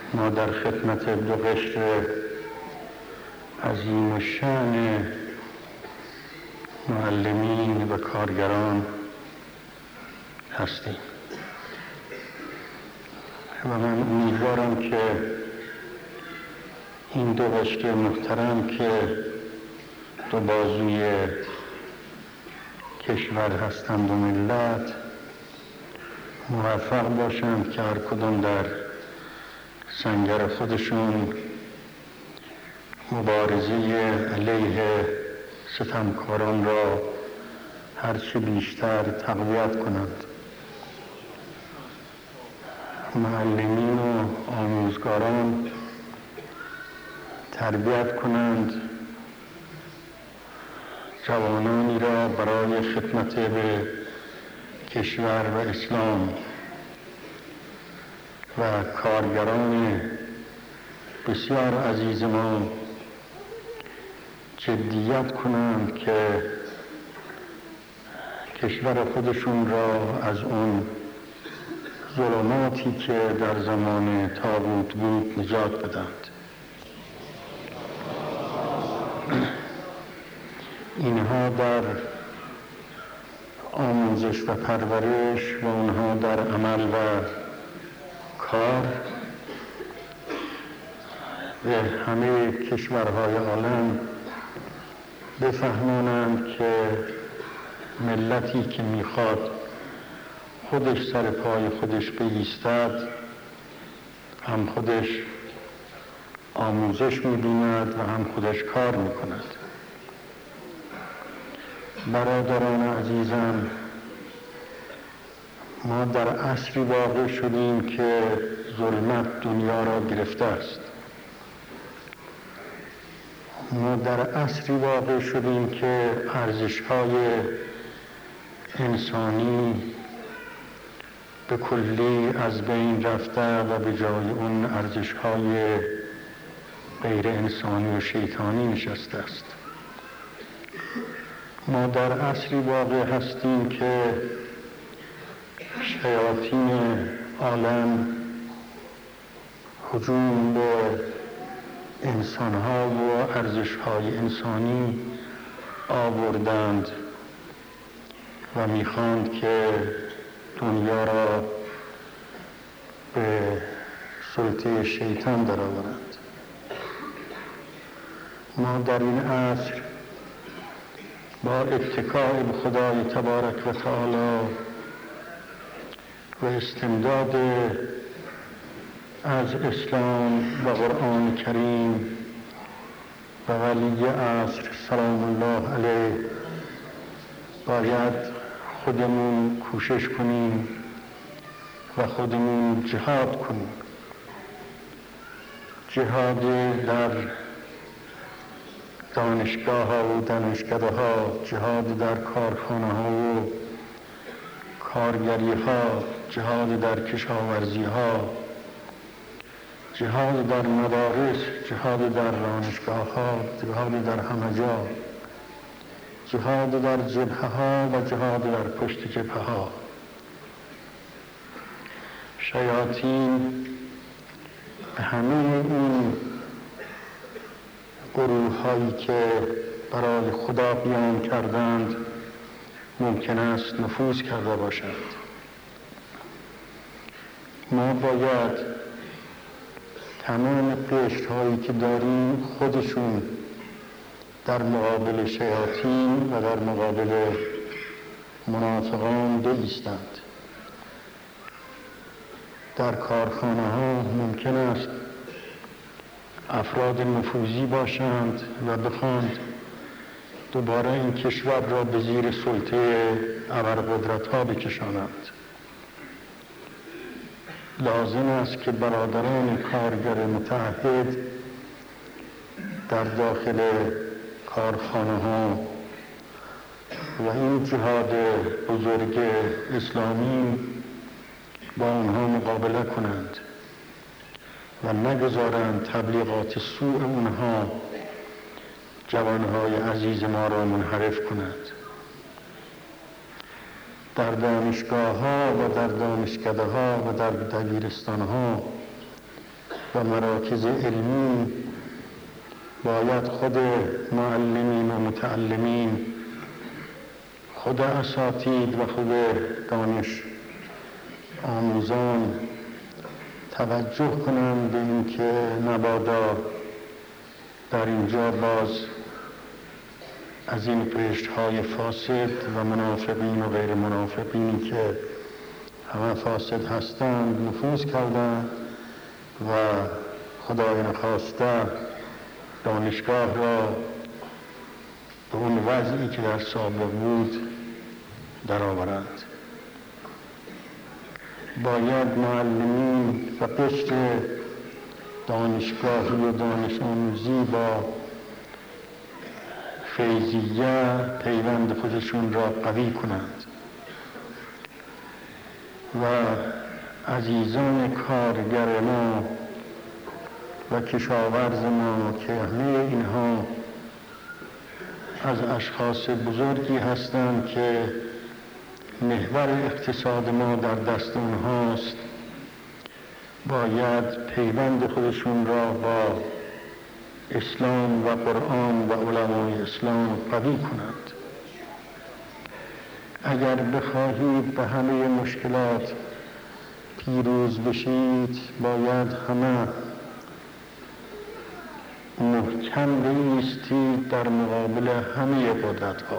ما در خدمت دو قشر عظیم الشأن معلمین و کارگران هستیم و من امیدوارم که این دو قشر محترم که دو بازوی کشور هستند و ملت موفق باشند که هر کدام در سنگر خودشون مبارزه علیه ستمکاران را هرچه بیشتر تقویت کنند. معلمین و آموزگاران تربیت کنند جوانانی را برای خدمت به کشور و اسلام و کارگران بسیار عزیز ما جدیت کنند که کشور خودشون را از اون ظلماتی که در زمان طاغوت بود نجات بدند. اینها در آموزش و پرورش و اونها در عمل و کار به همه کشورهای عالم بفهمانند که ملتی که میخواد خودش سر پای خودش بایستد هم خودش آموزش می‌بیند و هم خودش کار میکند. برادران عزیزم، ما در عصری واقع شدیم که ظلمت دنیا را گرفته است. ما در عصری واقع شدیم که ارزش‌های انسانی به کلی از بین رفته و به جای اون ارزش‌های غیر انسانی و شیطانی نشسته است. ما در عصری واقع هستیم که شیاطین عالم هجوم به انسان‌ها و ارزش‌های انسانی آوردند و می‌خواند که دنیا را به سلطه شیطان درآورند. ما در این عصر با اتکاء به خدای تبارک و تعالی و استمداد از اسلام و قرآن کریم و ولی عصر سلام الله علیه باید خودمون کوشش کنیم و خودمون جهاد کنیم. جهاد در دانشگاه ها و دانشکده ها، جهاد در کارخانه ها و کارگری ها، جهاد در کشاورزی ها، جهاد در مدارس، جهاد در دانشگاه ها، جهاد در همه جا، جهاد در جبهه ها و جهاد در پشت جبهه ها. شیاطین به همه این گروه هایی که برای خدا قیام کردند ممکن است نفوذ کرده باشند. ما باید تمام قشرهایی که داریم خودشون در مقابل شیاطین و در مقابل منافقان بایستند. در کارخانه ها ممکن است افراد نفوذی باشند و بخواند دوباره این کشور را به زیر سلطه ابرقدرت ها بکشانند. لازم است که برادران کارگر متحد در داخل کارخانه ها و این جهاد بزرگ اسلامی با آنها مقابله کنند و نگذارند تبلیغات سوء اونها جوانهای عزیز ما را منحرف کند. در دانشگاه ها و در دانشکده ها و در دبیرستان ها و مراکز علمی باید خود معلمین و متعلمین، خود اساتید و خود دانش آموزان توجه کنند به اینکه مبادا در اینجا باز از این قشرهای فاسد و منافقین و غیر منافقینی که همه فاسد هستند نفوذ کردند و خدای نخواسته دانشگاه را به اون وضعی که در سابق بود درآورند. باید معلمین و قشر دانشگاهی و دانش آموزی با فیضیه پیوند خودشون را قوی کنند و عزیزان کارگر ما و کشاورز ما که همه اینها از اشخاص بزرگی هستند که محور اقتصاد ما در دست اونهاست، باید پیوند خودشون را با اسلام و قرآن و علمای اسلام قوی کنند. اگر بخواهید به همه مشکلات پیروز بشید، باید همه محکم بایستید در مقابل همه قدرت‌ها.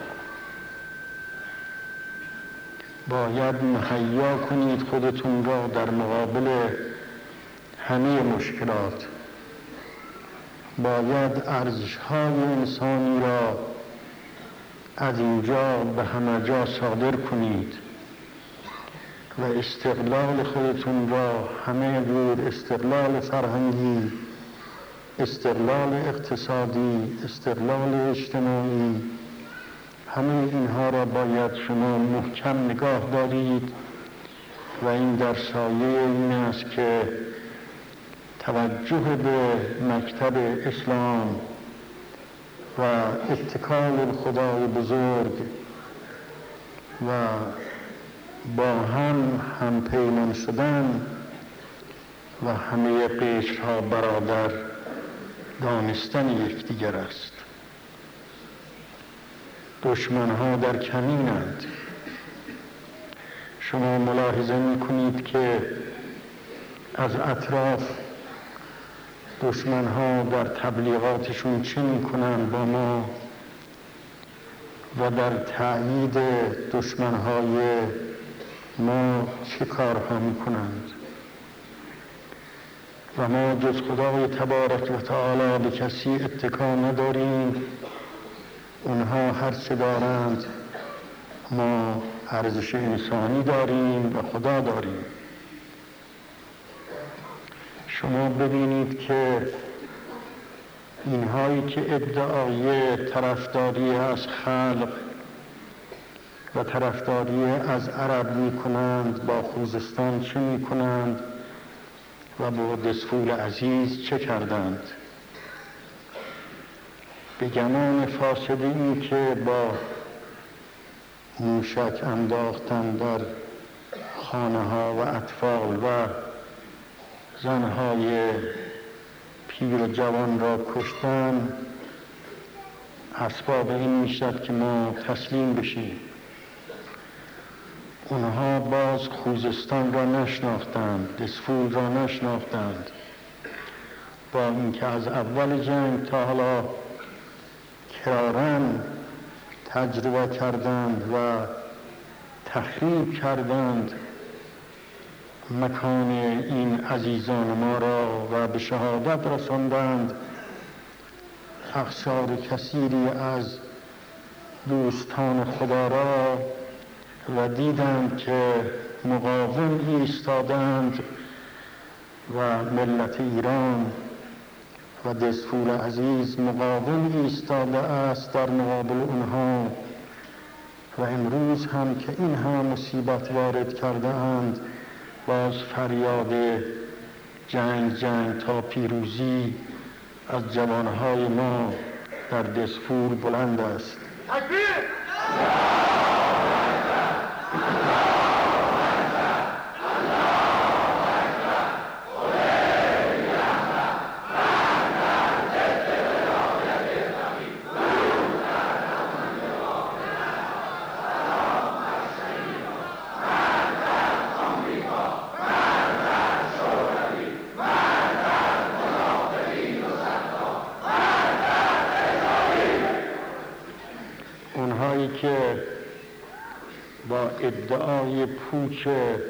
باید مهیا کنید خودتون را در مقابل همه مشکلات. باید ارزش‌های انسانی را از اینجا به همه جا صادر کنید و استقلال خودتون را همه جور استقلال فرهنگی، استقلال اقتصادی، استقلال اجتماعی، همه اینها را باید شما محکم نگاه دارید و این در سایه این است که توجه به مکتب اسلام و اتکال خدای بزرگ و با هم پیمان شدن و همه قشرها برادر دانستن یکدیگر است. دشمنها در کمینند. شما ملاحظه می‌کنید که از اطراف دشمنها در تبلیغاتشون چه می‌کنند با ما و در تأیید دشمنهای ما چه کارها می‌کنند. و ما جز خدای تبارک و تعالی به کسی اتکا نداریم. اونها هر چه دارند، ما ارزش انسانی داریم و خدا داریم. شما ببینید که اینهایی که ادعای طرفداری از خلق و طرفداری از عرب می کنند، با خوزستان چه می کنند و با دسفول عزیز چه کردند. به گمان فاسد این که با موشک انداختن در خانه ها و اطفال و زنهای پیر و جوان را کشتن، اسباب این میشد که ما تسلیم بشیم. اونها باز خوزستان را نشناختند، دسفول را نشناختند، با اینکه از اول جنگ تا حالا کرارن تجربه کردند و تخریب کردند مکان این عزیزان ما را و به شهادت رساندند اقشار کثیری از دوستان خدا را و دیدند که مقاوم ایستادند و ملت ایران و دسفول عزیز مقاوم ایستاده است در مقابل اونها و امروز هم که این هم مصیبت وارد کرده اند، باز فریاد جنگ تا پیروزی از جوانهای ما در دسفول بلند است. تکبیر! با ادعای پوچ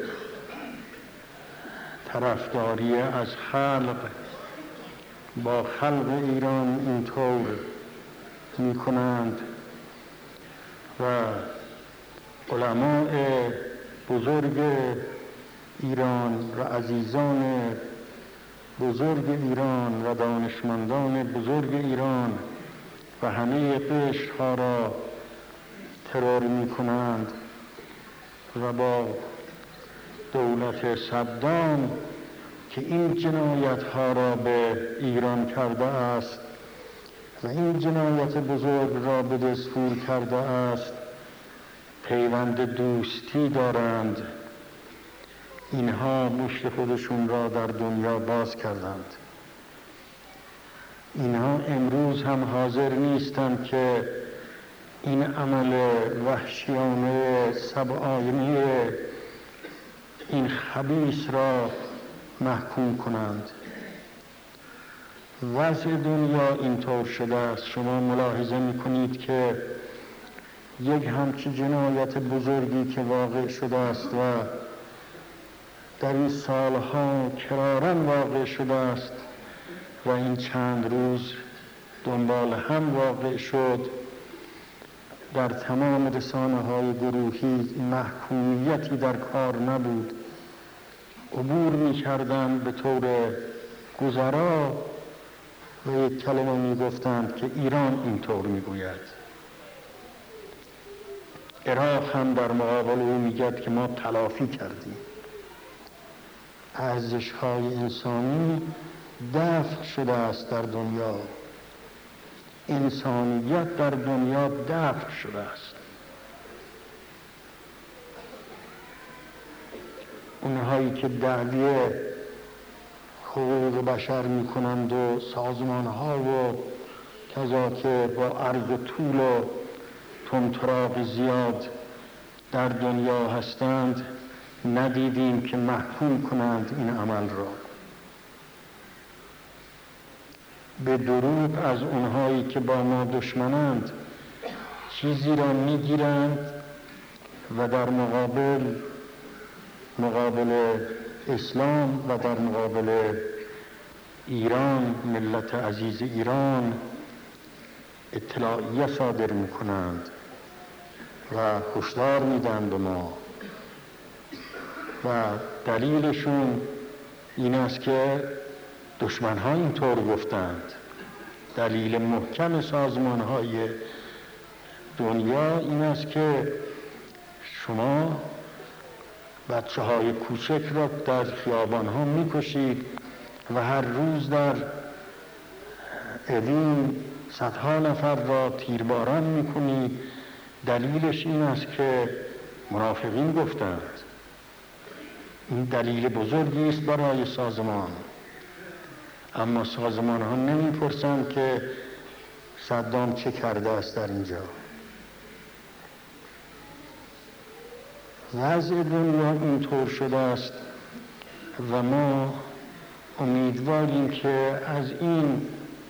طرفداری از خلق با خلق ایران اینطور می کنند و علماء بزرگ ایران و عزیزان بزرگ ایران و دانشمندان بزرگ ایران و همه قشرها را ترور می کنند و با دولت صدام که این جنایت ها را به ایران کرده است و این جنایت بزرگ را به دستور کرده است پیوند دوستی دارند. اینها مشت خودشون را در دنیا باز کردند. اینها امروز هم حاضر نیستند که این عمل وحشیانه سبعانه این خبیث را محکوم کنند. وضع دنیا اینطور شده است. شما ملاحظه می‌کنید که یک همچین جنایت بزرگی که واقع شده است و در این سالها کراراً واقع شده است و این چند روز دنبال هم واقع شد، در تمام رسانه‌های گروهی محکومیتی در کار نبود. عبور می‌کردند به طور گذرا و یک کلمه می‌گفتند که ایران اینطور می‌گوید. عراق هم در مقابل او میگد که ما تلافی کردیم. ارزش‌های انسانی دفع شده است در دنیا. انسانیت در دنیا دفع شده است. اونهایی که دعوی حقوق بشر میکنند و سازمانها و کذا که با عرض و طول و طمطراق زیاد در دنیا هستند ندیدیم که محکوم کنند این عمل را. به دروغ از اونهایی که با ما دشمنند چیزی را میگیرند و در مقابل اسلام و در مقابل ایران، ملت عزیز ایران، اطلاعیه صادر میکنند و هشدار میدن به ما و دلیلشون این است که دشمن‌ها اینطور گفتند. دلیل محکم سازمان‌های دنیا این است که شما بچه‌های کوچک را در خیابان‌ها می‌کشید و هر روز در اوین صدها نفر را تیرباران می‌کنید. دلیلش این است که منافقین گفتند. این دلیل بزرگی است برای سازمان. اما سازمان ها نمی‌پرسند که صدام چه کرده است در اینجا. وضع دنیا اینطور شده است و ما امیدواریم که از این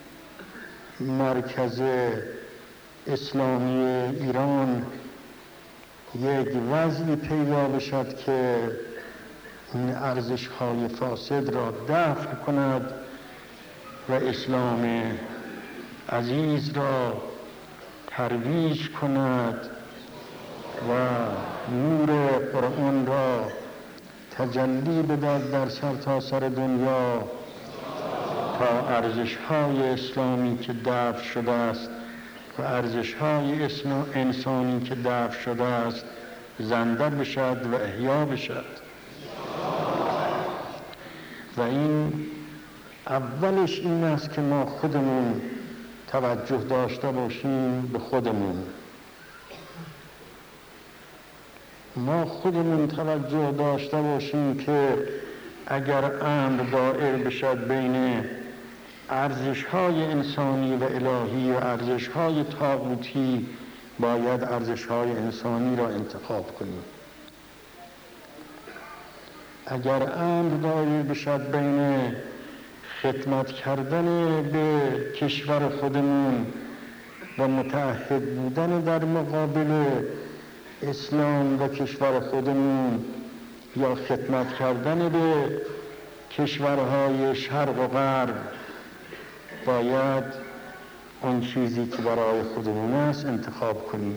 مرکز اسلامی ایران یک وضعی پیدا بشد که این ارزش‌های فاسد را دفع کند و اسلام عزیز را ترویج کند و نور قرآن را تجلی بدهد در سرتاسر دنیا تا ارزش‌های اسلامی که دفع شده است و ارزش‌های انسانی که دفع شده است زنده بشد و احیا بشد. و این اولش این است که ما خودمون توجه داشته باشیم به خودمون. ما خودمون توجه داشته باشیم که اگر امر دائر بشد بین ارزش‌های انسانی و الهی و ارزش‌های طاغوتی، باید ارزش‌های انسانی را انتخاب کنیم. اگر امر دائر بشد بین خدمت کردن به کشور خودمون و متعهد بودن در مقابل اسلام و کشور خودمون یا خدمت کردن به کشورهای شرق و غرب باید اون چیزی که برای خودمون است انتخاب کنیم.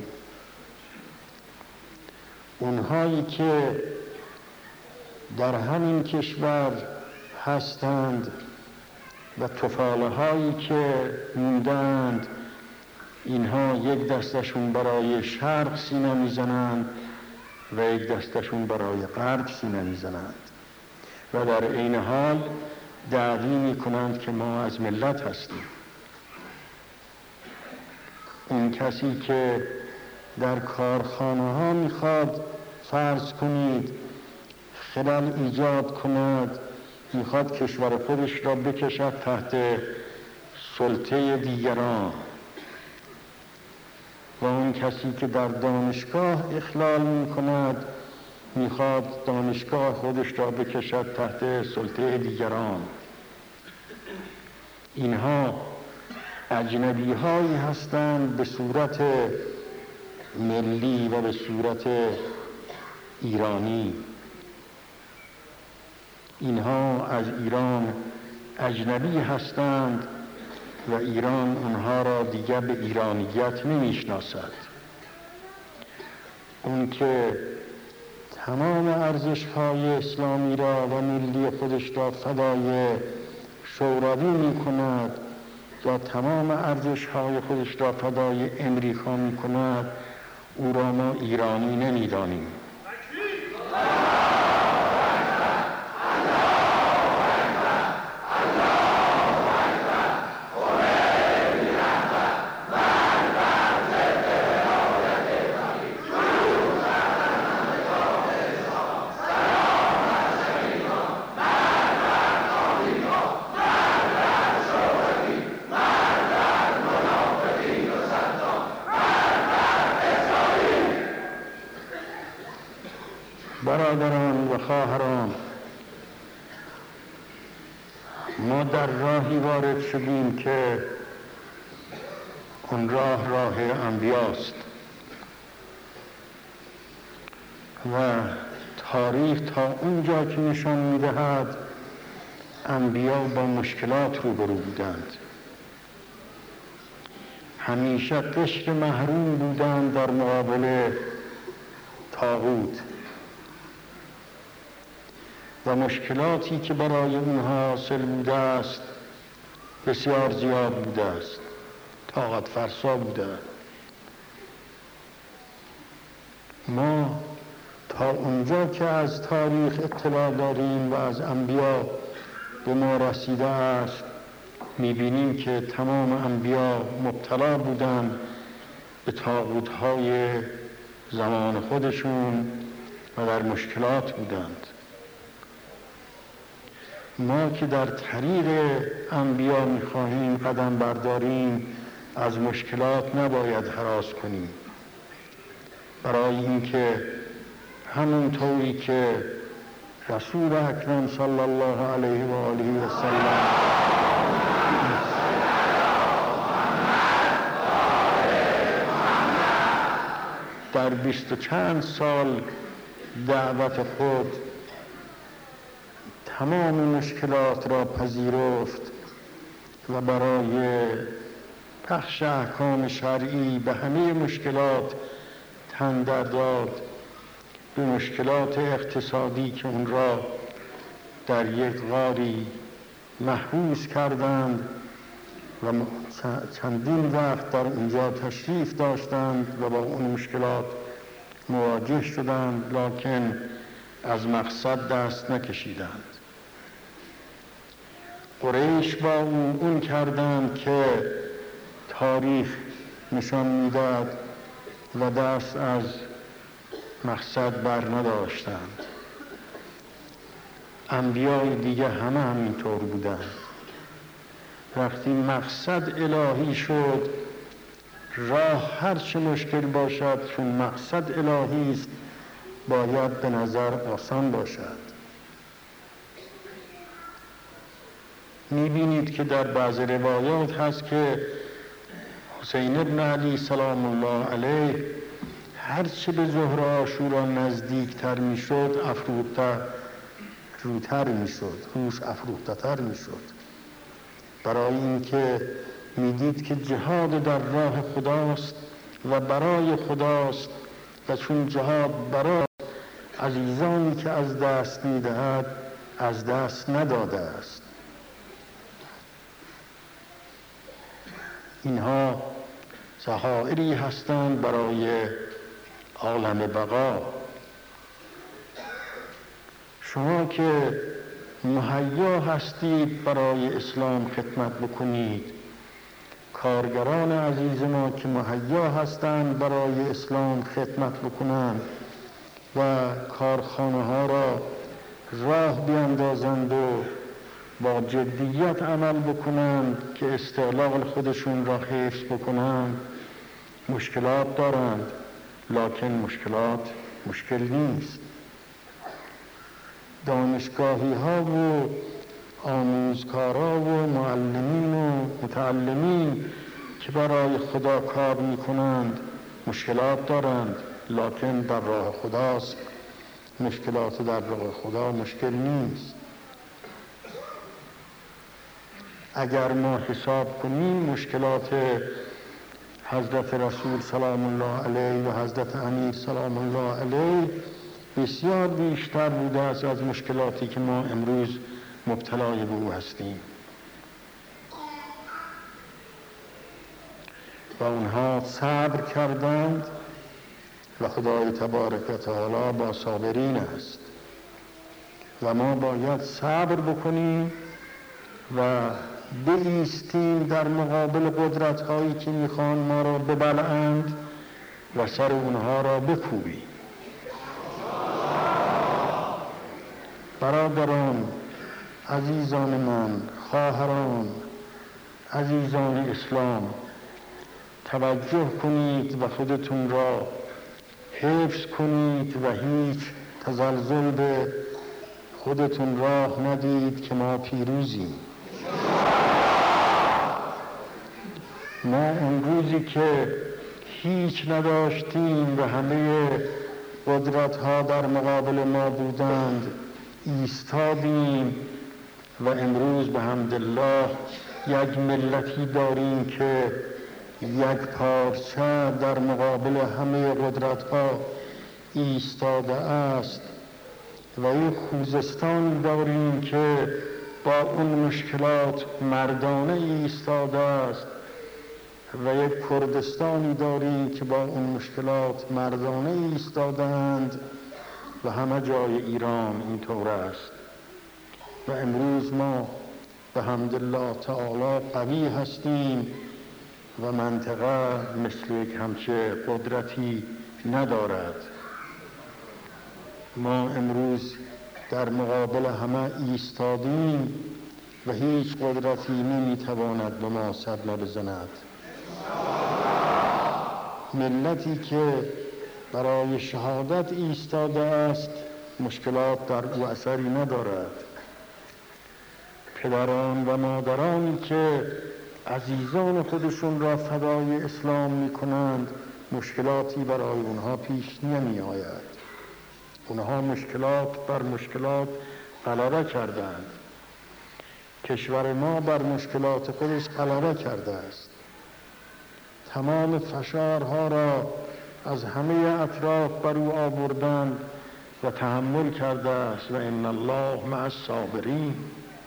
اونهایی که در همین کشور هستند و طفاله هایی که موندند، اینها یک دستشون برای شرق سینه میزنند و یک دستشون برای غرب سینه میزنند و در عین حال دعوی میکنند که ما از ملت هستیم. اون کسی که در کارخانه ها میخواد فرض کنید خلل ایجاد کند، میخواد کشور خودش را بکشد تحت سلطه دیگران، و اون کسی که در دانشگاه اخلال میکند میخواد دانشگاه خودش را بکشد تحت سلطه دیگران. اینها اجنبی هایی هستند به صورت ملی و به صورت ایرانی. اینها از ایران اجنبی هستند و ایران اونها را دیگر به ایرانیت نمیشناسد. اون که تمام ارزش‌های اسلامی را و ملی خودش را فدای شوروی می‌کند یا تمام ارزش‌های خودش را فدای امریکا می‌کند، او را ما ایرانی نمی‌دانیم. برادران و خواهران، ما در راهی وارد شدیم که اون راه انبیاست و تاریخ تا اونجا که نشان می‌دهد انبیا با مشکلات روبرو بودند. همیشه قشر محروم بودند در مقابل طاغوت و مشکلاتی که برای اونها حاصل بوده است بسیار زیاد بوده است، طاقت فرسا بوده. ما تا اونجا که از تاریخ اطلاع داریم و از انبیا به ما رسیده است میبینیم که تمام انبیا مبتلا بودند به طاغوت‌های زمان خودشون و در مشکلات بودند. ما که در طریق انبیا میخواهیم قدم برداریم از مشکلات نباید هراس کنیم، برای اینکه همونطوری که رسول اکرم صلی الله علیه و آله و سلم در 20 و چند سال دعوت خود تمام مشکلات را پذیرفت و برای پخش احکام شرعی به همه مشکلات تن در داد. به مشکلات اقتصادی که اون را در یک غاری محبوس کردند و چندین وقت در اونجا تشریف داشتند و با اون مشکلات مواجه شدند، لکن از مقصد دست نکشیدند. قریش با اون کردند که تاریخ نشان میداد و دست از مقصد بر نداشتند. انبیای دیگه همه همینطور بودند. وقتی مقصد الهی شد، راه هر چه مشکل باشد چون مقصد الهی است باید به نظر آسان باشد. میبینید که در بعض روایات هست که حسین ابن علی سلام الله علیه هرچه به ظهر عاشورا نزدیکتر میشد افروخته روتر میشد، روش افروخته تر میشد، برای اینکه میدید که جهاد در راه خداست و برای خداست و چون جهاد برای عزیزانی که از دست میدهد از دست نداده است. اینها ذخائری هستند برای عالم بقا. شما که مهیا هستید برای اسلام خدمت بکنید، کارگران عزیز ما که مهیا هستند برای اسلام خدمت بکنند و کارخانه ها را راه بیندازند و با جدیت عمل بکنند که استقلال خودشون را حفظ بکنند، مشکلات دارند، لکن مشکلات مشکل نیست. دانشگاهی ها و آموزکارا و معلمین و متعلمین که برای خدا کار میکنند مشکلات دارند، لکن در راه خداست. مشکلات در راه خدا مشکل نیست. اگر ما حساب کنیم مشکلات حضرت رسول سلام الله علیه و حضرت امیر سلام الله علیه بسیار بیشتر بوده است از مشکلاتی که ما امروز مبتلای به او هستیم. و اونها صبر کردند و خدای تبارک و تعالی با صابرین است و ما باید صبر بکنیم و بایستیم در مقابل قدرت هایی که میخوان ما را ببلعند و سر اونها را بکوبیم. برادران، عزیزان من، خواهران، عزیزان اسلام، توجه کنید و خودتون را حفظ کنید و هیچ تزلزل به خودتون راه ندید که ما پیروزیم. ما امروزی که هیچ نداشتیم و همه قدرت ها در مقابل ما بودند ایستادیم و امروز به حمدالله یک ملتی داریم که یک پارچه در مقابل همه قدرت ها ایستاده است و یک خوزستان داریم که با اون مشکلات مردانه ایستاده است و یک کردستانی داریم که با اون مشکلات مردانه ایستادند و همه جای ایران اینطور است. و امروز ما به حمدالله تعالی قوی هستیم و منطقه مثل یک همچه قدرتی ندارد. ما امروز در مقابل همه ایستادیم و هیچ قدرتی نمیتواند به ما صدمه بزند. ملتی که برای شهادت ایستاده است مشکلات در او اثری ندارد. پدران و مادرانی که عزیزان خودشون را فدای اسلام میکنند مشکلاتی برای اونها پیش نمی آید. اونها مشکلات بر مشکلات غلبه کردند. کشور ما بر مشکلات خودش غلبه کرده است. تمام فشارها را از همه اطراف بر او آوردند و تحمل کرده است و ان الله مع الصابرین.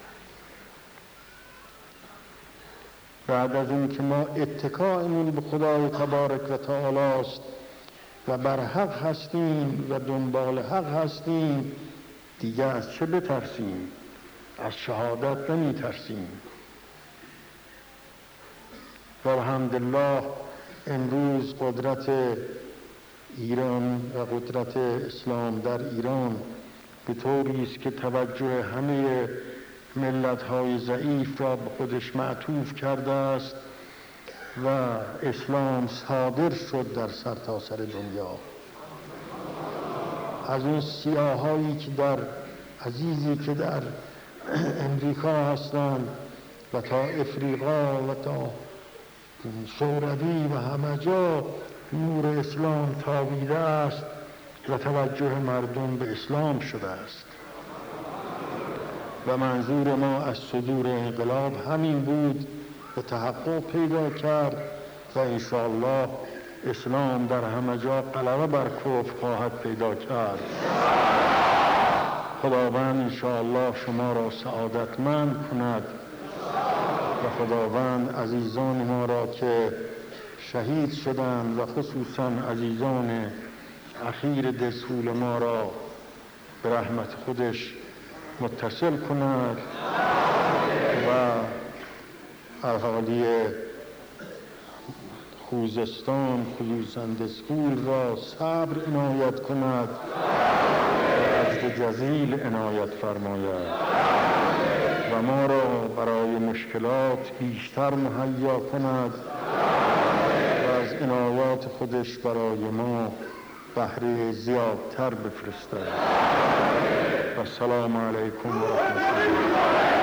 بعد از اون که ما اتکایمون به خدای تبارک و تعالی است و بر حق هستیم و دنبال حق هستیم دیگه از چه بترسیم؟ از شهادت نمی ترسیم. و الحمدلله امروز قدرت ایران و قدرت اسلام در ایران به طوری است که توجه همه ملت‌های ضعیف را به خودش معطوف کرده است و اسلام صادر شد در سرتاسر دنیا. از اون سیاهایی که در عزیزی که در امریکا هستند و تا افریقا و تا شوروی و همه جا نور اسلام تابیده است و توجه مردم به اسلام شده است و منظور ما از صدور انقلاب همین بود و تحقق پیدا کرد و انشاءالله اسلام در همه جا غلبه بر کفر خواهد پیدا کرد. خداوند انشاءالله شما را سعادتمند کند و خداوند عزیزان ما را که شهید شدند و خصوصا عزیزان اخیر دسول ما را به رحمت خودش متصل کند و اهالی خوزستان خصوصا دسول را صبر عنایت کند و اجر جزیل عنایت فرماید و ما را برای مشکلات بیشتر مهیا کند و از عنایات خودش برای ما بهره زیادتر بفرستد. و السلام علیکم و رحمت الله.